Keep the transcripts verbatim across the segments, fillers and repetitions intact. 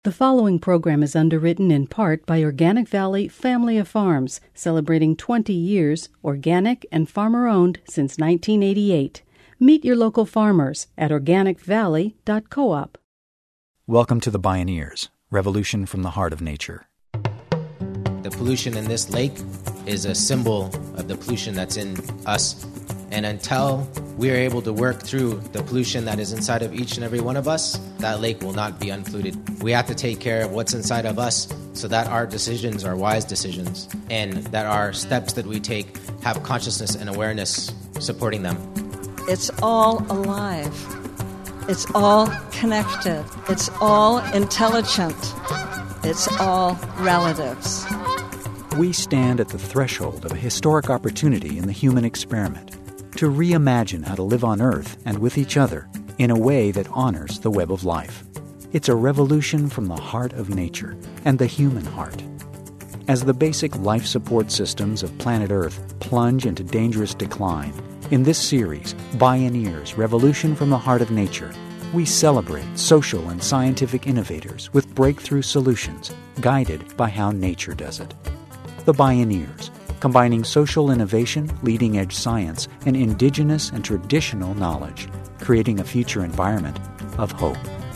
The following program is underwritten in part by Organic Valley Family of Farms, celebrating twenty years, organic and farmer-owned since nineteen eighty-eight. Meet your local farmers at organic valley dot coop. Welcome to the Bioneers, Revolution from the Heart of Nature. The pollution in this lake is a symbol of the pollution that's in us. And until we are able to work through the pollution that is inside of each and every one of us, that lake will not be unpolluted. We have to take care of what's inside of us so that our decisions are wise decisions and that our steps that we take have consciousness and awareness supporting them. It's all alive. It's all connected. It's all intelligent. It's all relatives. We stand at the threshold of a historic opportunity in the human experiment to reimagine how to live on Earth and with each other in a way that honors the web of life. It's a revolution from the heart of nature and the human heart. As the basic life support systems of planet Earth plunge into dangerous decline, in this series, Bioneers, Revolution from the Heart of Nature, we celebrate social and scientific innovators with breakthrough solutions guided by how nature does it. The Bioneers, combining social innovation, leading-edge science, and indigenous and traditional knowledge, creating a future environment of hope.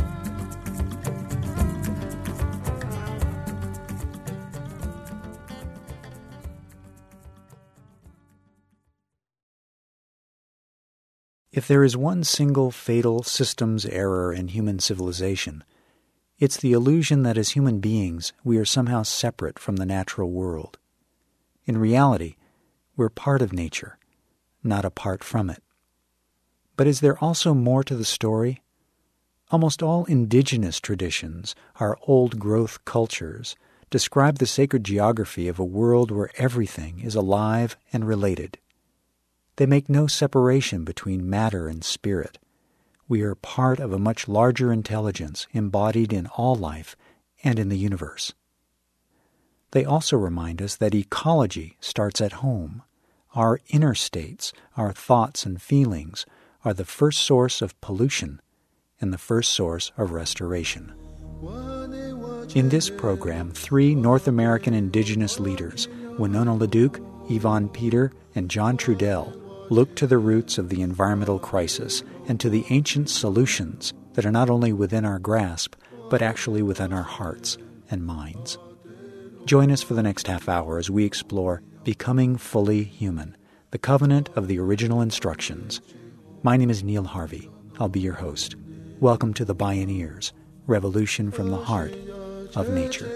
If there is one single fatal systems error in human civilization, it's the illusion that as human beings we are somehow separate from the natural world. In reality, we're part of nature, not apart from it. But is there also more to the story? Almost all indigenous traditions, our old-growth cultures, describe the sacred geography of a world where everything is alive and related. They make no separation between matter and spirit. We are part of a much larger intelligence embodied in all life and in the universe. They also remind us that ecology starts at home. Our inner states, our thoughts and feelings, are the first source of pollution and the first source of restoration. In this program, three North American indigenous leaders, Winona LaDuke, Yvonne Peter, and John Trudell, look to the roots of the environmental crisis and to the ancient solutions that are not only within our grasp, but actually within our hearts and minds. Join us for the next half hour as we explore Becoming Fully Human, the covenant of the original instructions. My name is Neil Harvey. I'll be your host. Welcome to the Bioneers, Revolution from the Heart of Nature.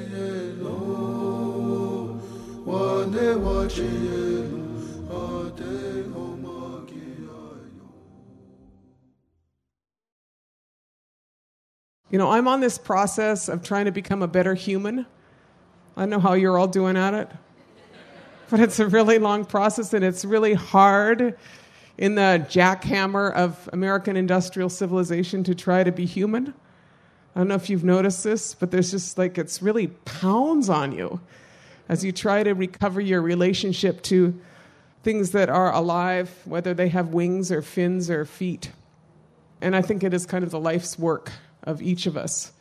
You know, I'm on this process of trying to become a better human. I don't know how you're all doing at it, but it's a really long process and it's really hard in the jackhammer of American industrial civilization to try to be human. I don't know if you've noticed this, but there's just like, it's really pounds on you as you try to recover your relationship to things that are alive, whether they have wings or fins or feet. And I think it is kind of the life's work of each of us.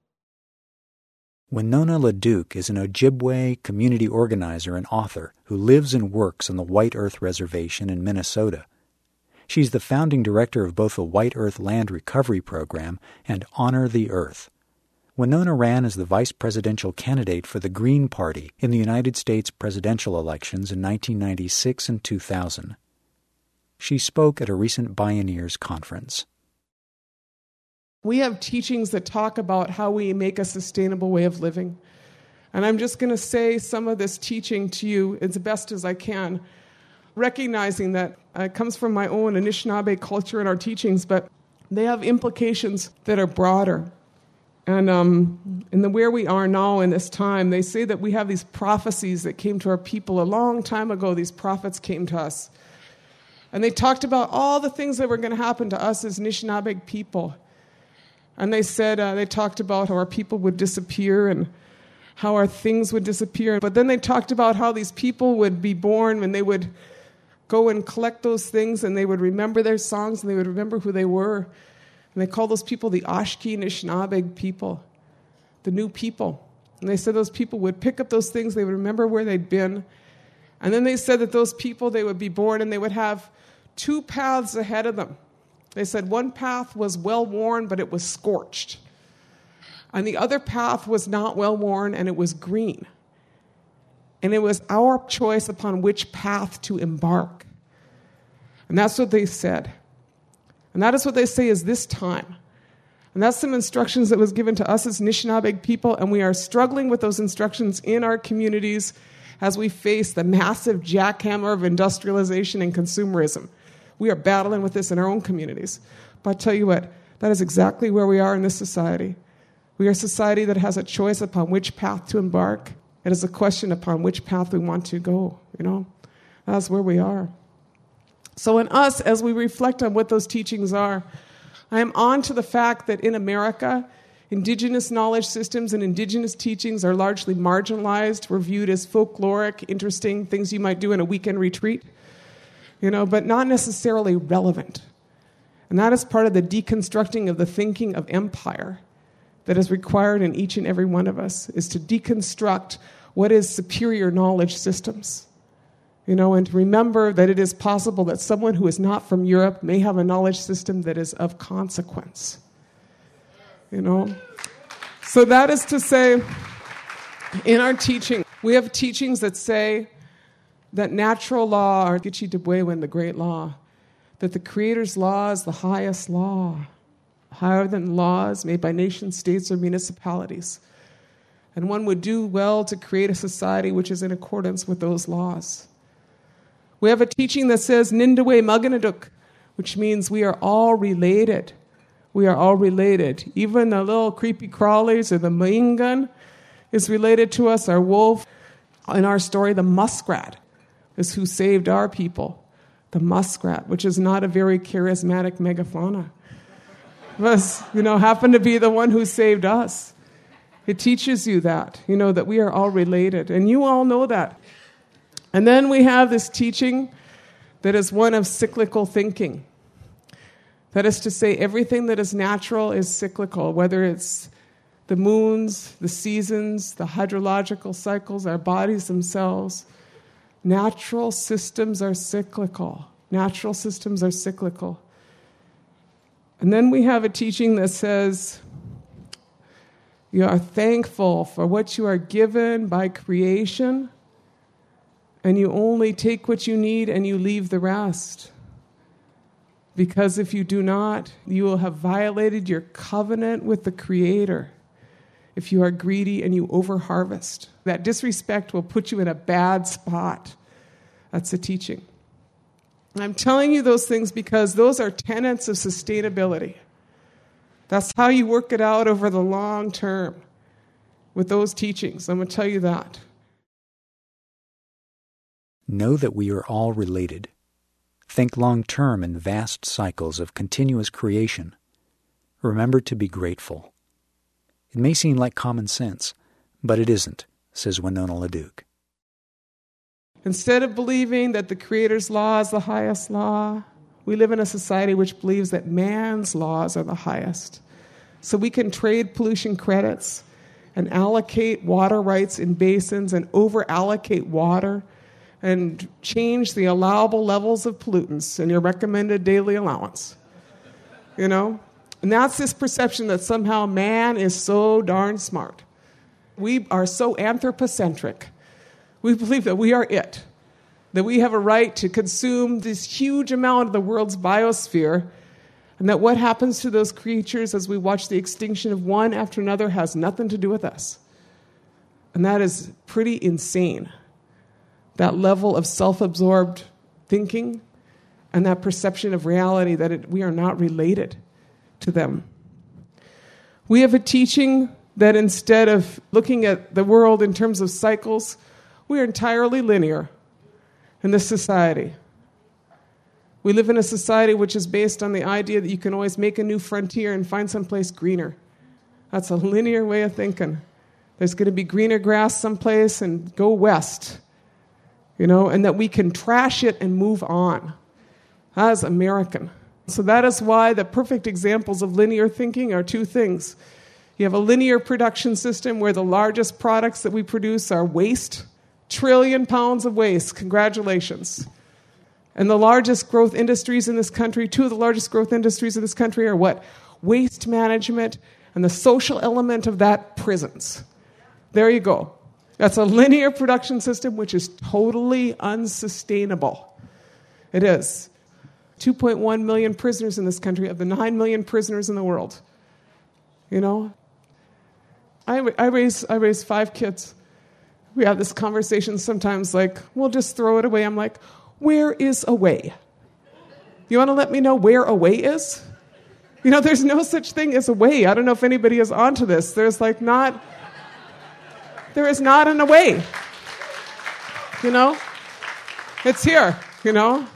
Winona LaDuke is an Ojibwe community organizer and author who lives and works on the White Earth Reservation in Minnesota. She's the founding director of both the White Earth Land Recovery Program and Honor the Earth. Winona ran as the vice presidential candidate for the Green Party in the United States presidential elections in nineteen ninety-six and two thousand. She spoke at a recent Bioneers conference. We have teachings that talk about how we make a sustainable way of living. And I'm just going to say some of this teaching to you as best as I can, recognizing that it comes from my own Anishinaabe culture and our teachings, but they have implications that are broader. And um, in the where we are now in this time, they say that we have these prophecies that came to our people a long time ago. These prophets came to us. And they talked about all the things that were going to happen to us as Anishinaabe people. And they said, uh, they talked about how our people would disappear and how our things would disappear. But then they talked about how these people would be born and they would go and collect those things and they would remember their songs and they would remember who they were. And they call those people the Oshki Anishinaabe people. the new people. And they said those people would pick up those things, they would remember where they'd been. And then they said that those people, they would be born and they would have two paths ahead of them. They said one path was well-worn, but it was scorched. And the other path was not well-worn, and it was green. And it was our choice upon which path to embark. And that's what they said. And that is what they say is this time. And that's some instructions that was given to us as Anishinaabe people, and we are struggling with those instructions in our communities as we face the massive jackhammer of industrialization and consumerism. We are battling with this in our own communities. But I tell you what, that is exactly where we are in this society. We are a society that has a choice upon which path to embark. It is a question upon which path we want to go, you know. That's where we are. So in us, as we reflect on what those teachings are, I am on to the fact that in America, indigenous knowledge systems and indigenous teachings are largely marginalized. We're viewed as folkloric, interesting things you might do in a weekend retreat, you know, but not necessarily relevant. And that is part of the deconstructing of the thinking of empire that is required in each and every one of us, is to deconstruct what is superior knowledge systems. You know, and to remember that it is possible that someone who is not from Europe may have a knowledge system that is of consequence. You know? So that is to say, in our teaching, we have teachings that say that natural law, or Gitche Dubwewin, the great law, that the Creator's law is the highest law, higher than laws made by nation states or municipalities. And one would do well to create a society which is in accordance with those laws. We have a teaching that says Nindawe Maganaduk, which means we are all related. We are all related. Even the little creepy crawlies or the Maingan is related to us. Our wolf, in our story, the muskrat, is who saved our people. The muskrat, which is not a very charismatic megafauna, was, you know, happened to be the one who saved us. It teaches you that, you know, that we are all related. And you all know that. And then we have this teaching that is one of cyclical thinking. That is to say, everything that is natural is cyclical, whether it's the moons, the seasons, the hydrological cycles, our bodies themselves. Natural systems are cyclical. Natural systems are cyclical. And then we have a teaching that says, you are thankful for what you are given by creation, and you only take what you need and you leave the rest. Because if you do not, you will have violated your covenant with the Creator. If you are greedy and you overharvest, that disrespect will put you in a bad spot. That's the teaching. I'm telling you those things because those are tenets of sustainability. That's how you work it out over the long term with those teachings. I'm going to tell you that. Know that we are all related. Think long-term in vast cycles of continuous creation. Remember to be grateful. It may seem like common sense, but it isn't, says Winona LaDuke. Instead of believing that the Creator's law is the highest law, we live in a society which believes that man's laws are the highest. So we can trade pollution credits and allocate water rights in basins and over-allocate water and change the allowable levels of pollutants in your recommended daily allowance. You know? And that's this perception that somehow man is so darn smart. We are so anthropocentric. We believe that we are it, that we have a right to consume this huge amount of the world's biosphere, and that what happens to those creatures as we watch the extinction of one after another has nothing to do with us. And that is pretty insane. That level of self-absorbed thinking and that perception of reality that it, we are not related to them. We have a teaching that instead of looking at the world in terms of cycles, we are entirely linear in this society. We live in a society which is based on the idea that you can always make a new frontier and find someplace greener. That's a linear way of thinking. There's going to be greener grass someplace and go west. You know, and that we can trash it and move on. That is American. So that is why the perfect examples of linear thinking are two things. You have a linear production system where the largest products that we produce are waste. Trillion pounds of waste. Congratulations. And the largest growth industries in this country, two of the largest growth industries in this country are what? Waste management, and the social element of that, prisons. There you go. That's a linear production system which is totally unsustainable. It is. two point one million prisoners in this country of the nine million prisoners in the world. You know? I, I raise I raise five kids. We have this conversation sometimes like, we'll just throw it away. I'm like, where is away? You want to let me know where away is? You know, there's no such thing as away. I don't know if anybody is onto this. There's like not, there is not an away. You know? It's here, you know?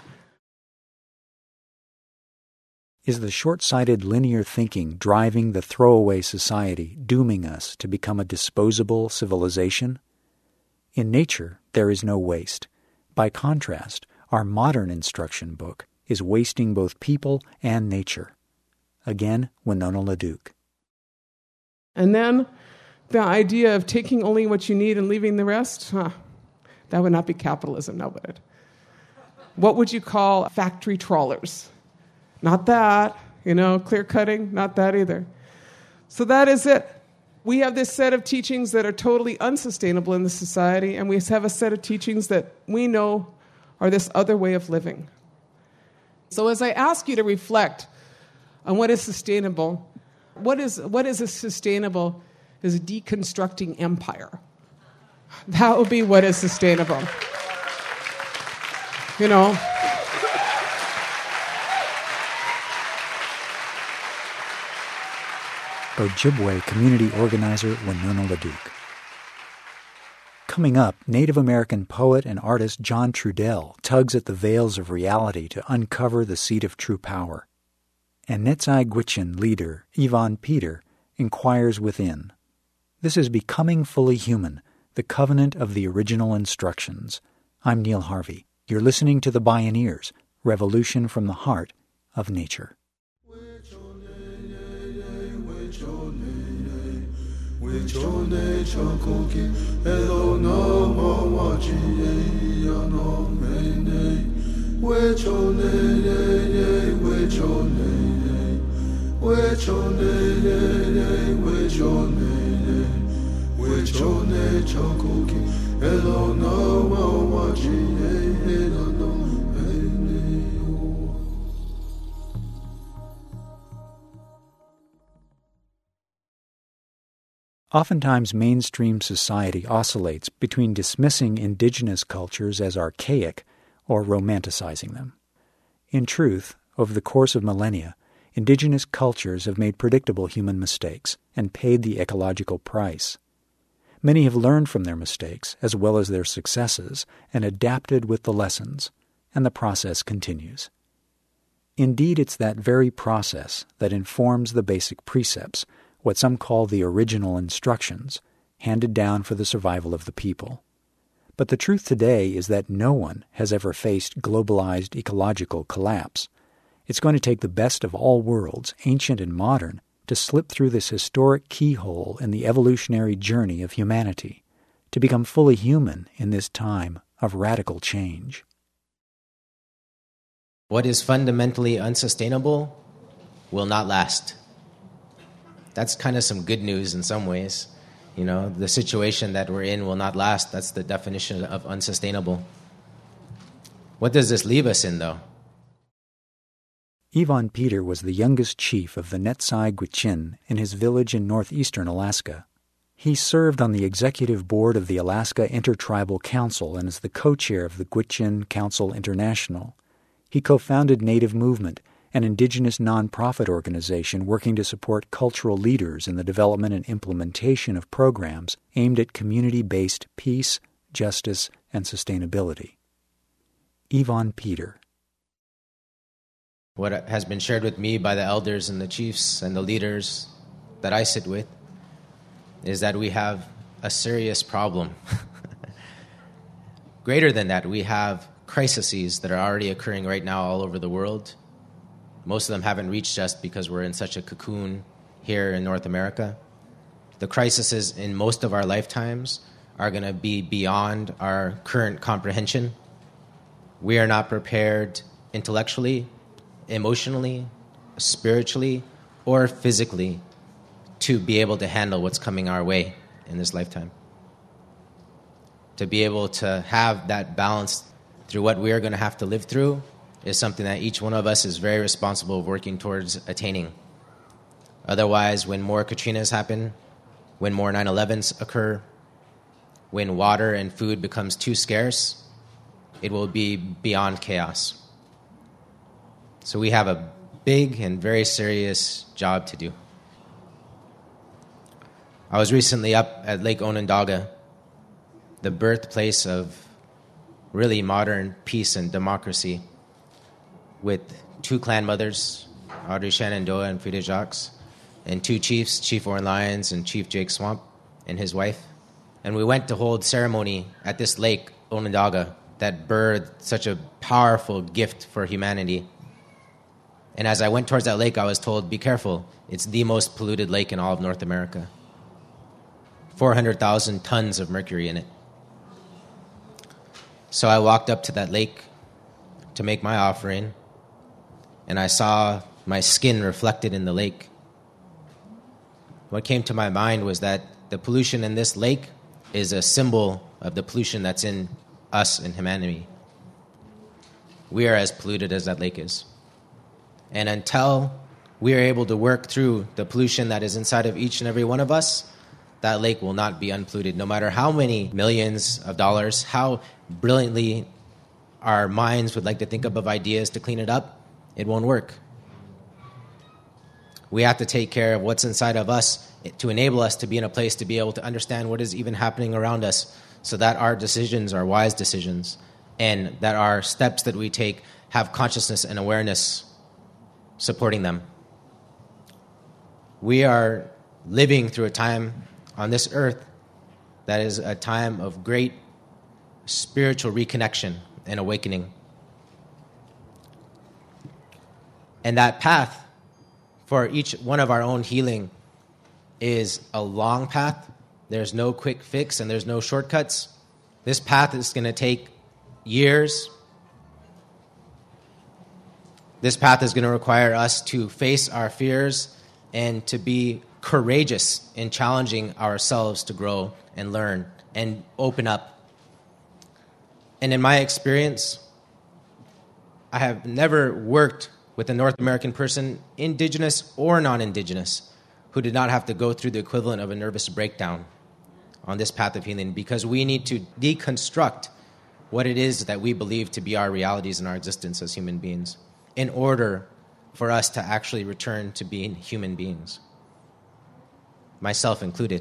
Is the short-sighted linear thinking driving the throwaway society, dooming us to become a disposable civilization? In nature, there is no waste. By contrast, our modern instruction book is wasting both people and nature. Again, Winona LaDuke. And then the idea of taking only what you need and leaving the rest, huh, that would not be capitalism, now would it? What would you call factory trawlers? Not that, you know, clear cutting, not that either. So that is it. We have this set of teachings that are totally unsustainable in the society, and we have a set of teachings that we know are this other way of living. So as I ask you to reflect on what is sustainable, what is what is a sustainable is a deconstructing empire. That would be what is sustainable. You know, Ojibwe community organizer Winona LaDuke. Coming up, Native American poet and artist John Trudell tugs at the veils of reality to uncover the seat of true power. And Netzai Gwich'in leader Yvonne Peter inquires within. This is Becoming Fully Human, the Covenant of the Original Instructions. I'm Neil Harvey. You're listening to The Bioneers, Revolution from the Heart of Nature. Oftentimes, mainstream society oscillates between dismissing indigenous cultures as archaic or romanticizing them. In truth, over the course of millennia, indigenous cultures have made predictable human mistakes and paid the ecological price. Many have learned from their mistakes as well as their successes and adapted with the lessons, and the process continues. Indeed, it's that very process that informs the basic precepts, what some call the original instructions, handed down for the survival of the people. But the truth today is that no one has ever faced globalized ecological collapse. It's going to take the best of all worlds, ancient and modern, to slip through this historic keyhole in the evolutionary journey of humanity, to become fully human in this time of radical change. What is fundamentally unsustainable will not last. That's kind of some good news in some ways. You know, the situation that we're in will not last. That's the definition of unsustainable. What does this leave us in, though? Yvonne Peter was the youngest chief of the Netzai Gwich'in in his village in northeastern Alaska. He served on the executive board of the Alaska Intertribal Council and is the co-chair of the Gwich'in Council International. He co-founded Native Movement, an indigenous nonprofit organization working to support cultural leaders in the development and implementation of programs aimed at community-based peace, justice, and sustainability. Yvonne Peter. What has been shared with me by the elders and the chiefs and the leaders that I sit with is that we have a serious problem. Greater than that, we have crises that are already occurring right now all over the world. Most of them haven't reached us because we're in such a cocoon here in North America. The crises in most of our lifetimes are going to be beyond our current comprehension. We are not prepared intellectually, emotionally, spiritually, or physically to be able to handle what's coming our way in this lifetime. To be able to have that balance through what we are going to have to live through is something that each one of us is very responsible of working towards attaining. Otherwise, when more Katrinas happen, when more nine elevens occur, when water and food becomes too scarce, it will be beyond chaos. So we have a big and very serious job to do. I was recently up at Lake Onondaga, the birthplace of really modern peace and democracy, with two clan mothers, Audrey Shenandoah and Frida Jacques, and two chiefs, Chief Oren Lyons and Chief Jake Swamp and his wife. And we went to hold ceremony at this lake, Onondaga, that birthed such a powerful gift for humanity. And as I went towards that lake, I was told, be careful, it's the most polluted lake in all of North America. four hundred thousand tons of mercury in it. So I walked up to that lake to make my offering, and I saw my skin reflected in the lake. What came to my mind was that the pollution in this lake is a symbol of the pollution that's in us in humanity. We are as polluted as that lake is. And until we are able to work through the pollution that is inside of each and every one of us, that lake will not be unpolluted. No matter how many millions of dollars, how brilliantly our minds would like to think up of ideas to clean it up, it won't work. We have to take care of what's inside of us to enable us to be in a place to be able to understand what is even happening around us, so that our decisions are wise decisions, and that our steps that we take have consciousness and awareness supporting them. We are living through a time on this earth that is a time of great spiritual reconnection and awakening. And that path for each one of our own healing is a long path. There's no quick fix and there's no shortcuts. This path is going to take years. This path is going to require us to face our fears and to be courageous in challenging ourselves to grow and learn and open up. And in my experience, I have never worked with a North American person, indigenous or non-indigenous, who did not have to go through the equivalent of a nervous breakdown on this path of healing, because we need to deconstruct what it is that we believe to be our realities in our existence as human beings in order for us to actually return to being human beings, myself included.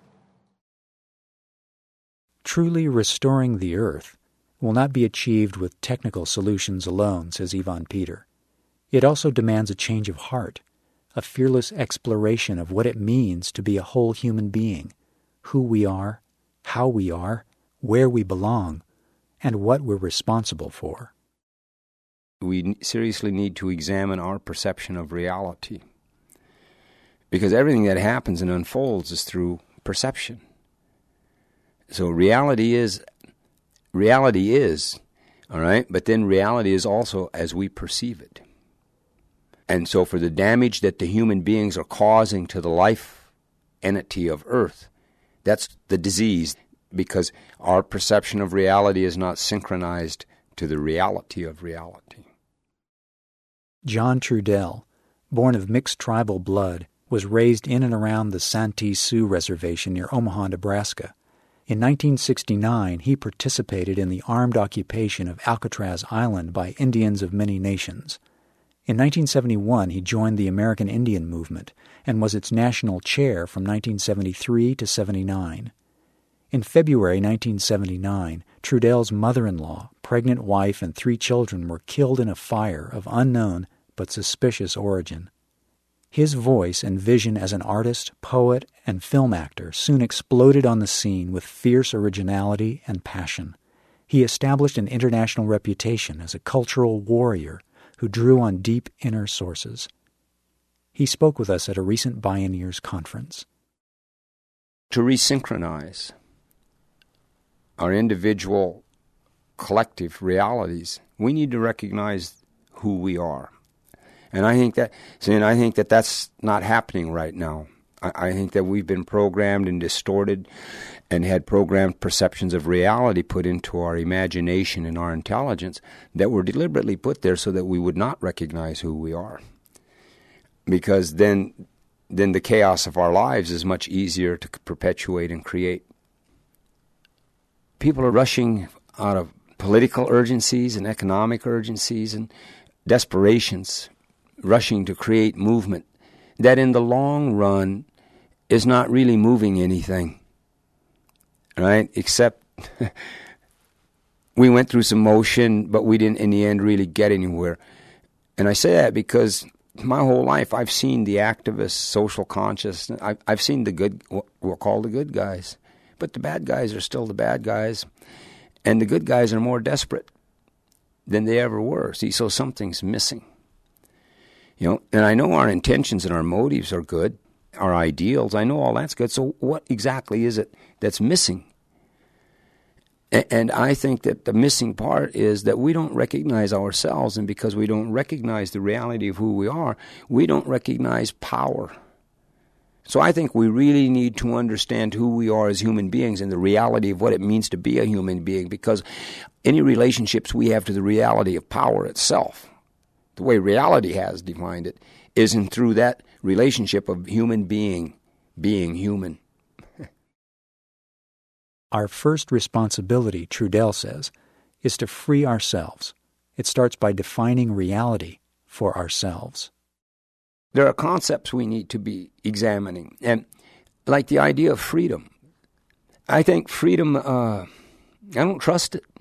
Truly restoring the earth will not be achieved with technical solutions alone, says Ivan Peter. It also demands a change of heart, a fearless exploration of what it means to be a whole human being, who we are, how we are, where we belong, and what we're responsible for. We seriously need to examine our perception of reality, because everything that happens and unfolds is through perception. So reality is, reality is, all right, but then reality is also as we perceive it. And so for the damage that the human beings are causing to the life entity of Earth, that's the disease, because our perception of reality is not synchronized to the reality of reality. John Trudell, born of mixed tribal blood, was raised in and around the Santee Sioux Reservation near Omaha, Nebraska. In nineteen sixty-nine, he participated in the armed occupation of Alcatraz Island by Indians of many nations. In nineteen seventy-one, he joined the American Indian Movement and was its national chair from nineteen seventy-three to seventy-nine. In February nineteen seventy-nine, Trudell's mother-in-law, pregnant wife, and three children were killed in a fire of unknown but suspicious origin. His voice and vision as an artist, poet, and film actor soon exploded on the scene with fierce originality and passion. He established an international reputation as a cultural warrior who drew on deep inner sources. He spoke with us at a recent Bioneers conference. to resynchronize our individual, collective realities, we need to recognize who we are. And I think that, see, and I think that that's not happening right now. I, I think that we've been programmed and distorted and had programmed perceptions of reality put into our imagination and our intelligence that were deliberately put there so that we would not recognize who we are. Because then, then the chaos of our lives is much easier to perpetuate and create. People are rushing out of political urgencies and economic urgencies and desperations, rushing to create movement that in the long run is not really moving anything, right? Except we went through some motion, but we didn't in the end really get anywhere. And I say that because my whole life I've seen the activist social consciousness. I've, I've seen the good, what we'll call the good guys. But the bad guys are still the bad guys. And the good guys are more desperate than they ever were. See, so something's missing. You know, and I know our intentions and our motives are good, our ideals. I know all that's good. So what exactly is it that's missing? And, and I think that the missing part is that we don't recognize ourselves, and because we don't recognize the reality of who we are, we don't recognize power. So I think we really need to understand who we are as human beings and the reality of what it means to be a human being, because any relationships we have to the reality of power itself, the way reality has defined it, isn't through that relationship of human being being human. Our first responsibility, Trudel says, is to free ourselves. It starts by defining reality for ourselves. There are concepts we need to be examining, and like the idea of freedom. I think freedom, uh, I don't trust it.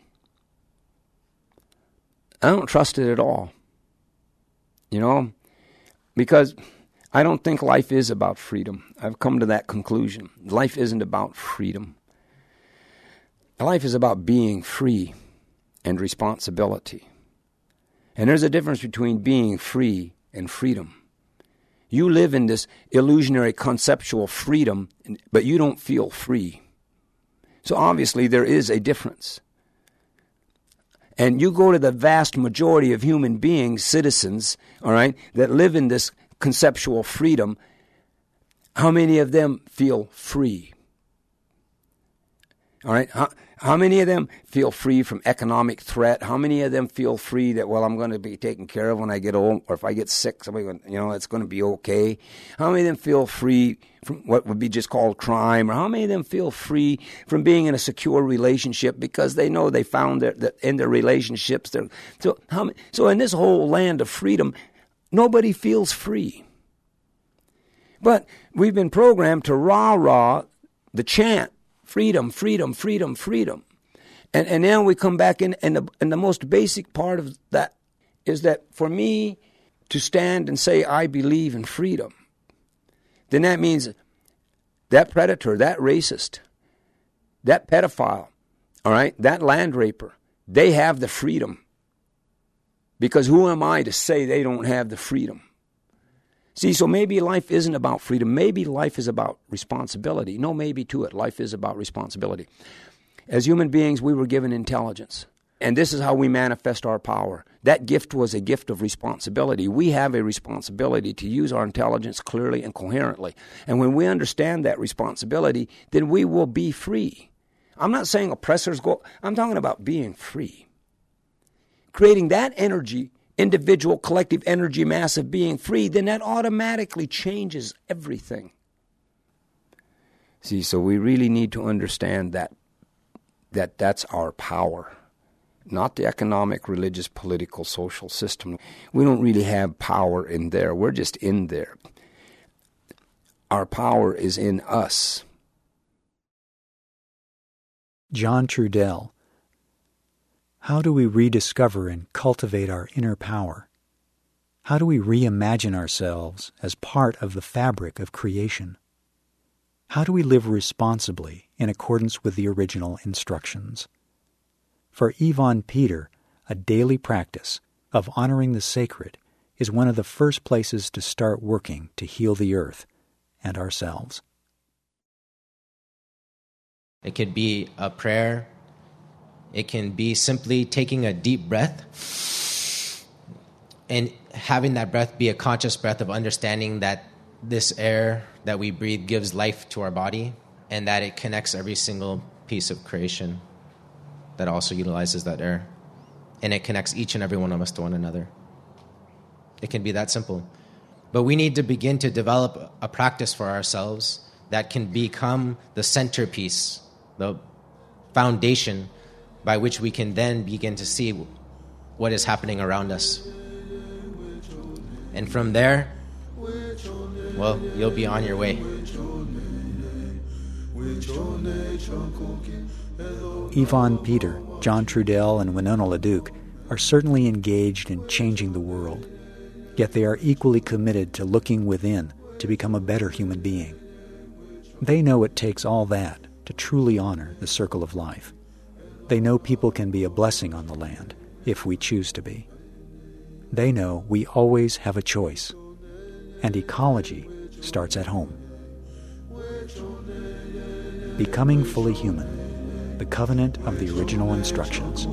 I don't trust it at all. You know, because I don't think life is about freedom. I've come to that conclusion. Life isn't about freedom. Life is about being free and responsibility. And there's a difference between being free and freedom. You live in this illusionary conceptual freedom, but you don't feel free. So obviously there is a difference. And you go to the vast majority of human beings, citizens, all right, that live in this conceptual freedom, how many of them feel free? All right, how, how many of them feel free from economic threat? How many of them feel free that, well, I'm going to be taken care of when I get old, or if I get sick, somebody, you know, it's going to be okay? How many of them feel free from what would be just called crime? Or how many of them feel free from being in a secure relationship because they know they found their, that in their relationships? They're, so, how many, so in this whole land of freedom, nobody feels free. But we've been programmed to rah-rah the chant, freedom, freedom, freedom, freedom. And and now we come back in, and the, and the most basic part of that is that for me to stand and say I believe in freedom, then that means that predator, that racist, that pedophile, all right, that land raper, they have the freedom. Because who am I to say they don't have the freedom? See, so maybe life isn't about freedom. Maybe life is about responsibility. No maybe to it. Life is about responsibility. As human beings, we were given intelligence. And this is how we manifest our power. That gift was a gift of responsibility. We have a responsibility to use our intelligence clearly and coherently. And when we understand that responsibility, then we will be free. I'm not saying oppressors go. I'm talking about being free. Creating that energy, individual, collective energy mass of being free, then that automatically changes everything. See, so we really need to understand that, that that's our power, not the economic, religious, political, social system. We don't really have power in there. We're just in there. Our power is in us. John Trudel. How do we rediscover and cultivate our inner power? How do we reimagine ourselves as part of the fabric of creation? How do we live responsibly in accordance with the original instructions? For Yvonne Peter, a daily practice of honoring the sacred is one of the first places to start working to heal the earth and ourselves. It could be a prayer. It can be simply taking a deep breath and having that breath be a conscious breath of understanding that this air that we breathe gives life to our body and that it connects every single piece of creation that also utilizes that air. And it connects each and every one of us to one another. It can be that simple. But we need to begin to develop a practice for ourselves that can become the centerpiece, the foundation by which we can then begin to see what is happening around us. And from there, well, you'll be on your way. Yvonne Peter, John Trudell, and Winona LaDuke are certainly engaged in changing the world, yet they are equally committed to looking within to become a better human being. They know it takes all that to truly honor the circle of life. They know people can be a blessing on the land if we choose to be. They know we always have a choice, and ecology starts at home. Becoming Fully Human, the covenant of the original instructions.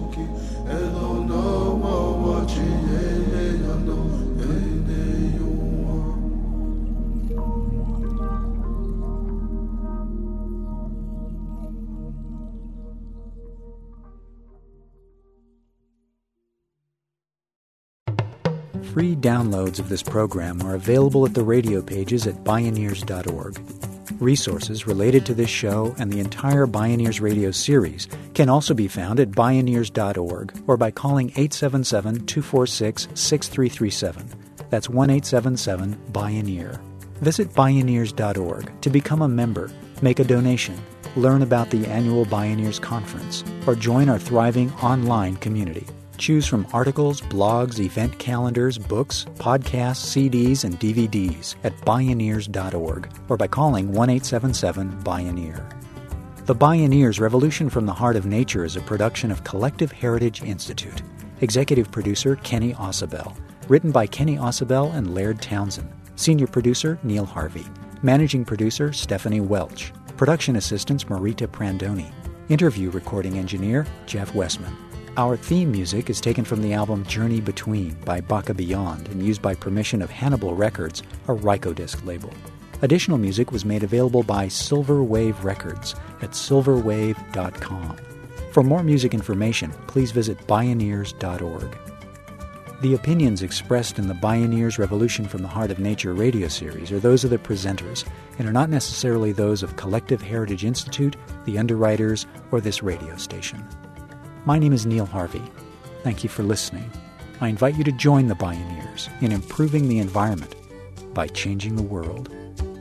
Free downloads of this program are available at the radio pages at Bioneers dot org. Resources related to this show and the entire Bioneers Radio series can also be found at Bioneers dot org or by calling eight seven seven, two four six, six three three seven. That's one eight seven seven, Bioneer. Visit Bioneers dot org to become a member, make a donation, learn about the annual Bioneers Conference, or join our thriving online community. Choose from articles, blogs, event calendars, books, podcasts, C Ds, and D V Ds at Bioneers dot org or by calling one eight seven seven, Bioneer. The Bioneers Revolution from the Heart of Nature is a production of Collective Heritage Institute. Executive producer Kenny Ausubel. Written by Kenny Ausubel and Laird Townsend. Senior producer Neil Harvey. Managing producer Stephanie Welch. Production assistants Marita Prandoni. Interview recording engineer Jeff Westman. Our theme music is taken from the album Journey Between by Baka Beyond and used by permission of Hannibal Records, a Rykodisc label. Additional music was made available by Silver Wave Records at silver wave dot com. For more music information, please visit Bioneers dot org. The opinions expressed in the Bioneers Revolution from the Heart of Nature radio series are those of the presenters and are not necessarily those of Collective Heritage Institute, the underwriters, or this radio station. My name is Neil Harvey. Thank you for listening. I invite you to join the Bioneers in improving the environment by changing the world.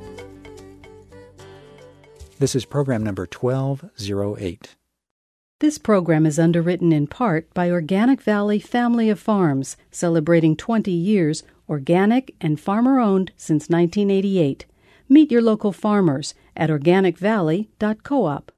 This is program number twelve oh eight. This program is underwritten in part by Organic Valley Family of Farms, celebrating twenty years, organic and farmer-owned since nineteen eighty-eight. Meet your local farmers at organic valley dot coop.